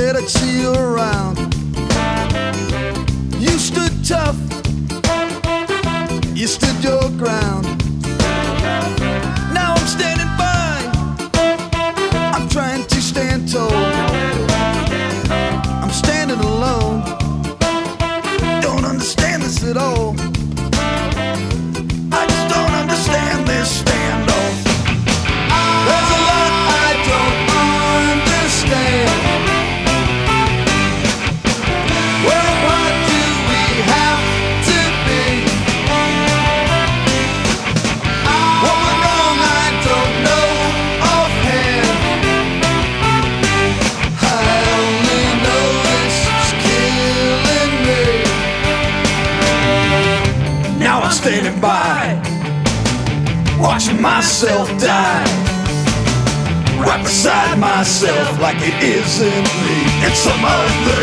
said I'd see you around. You stood tough, you stood your ground. Now I'm standing by, I'm trying to stand tall. I'm standing alone, don't understand this at all. I just don't understand this standoff. There's a lot I don't understand. Well, what do we have to be? What went wrong I don't know offhand. I only know this is killing me. Now I'm standing by, watching myself die, right beside myself like it isn't me. It's some other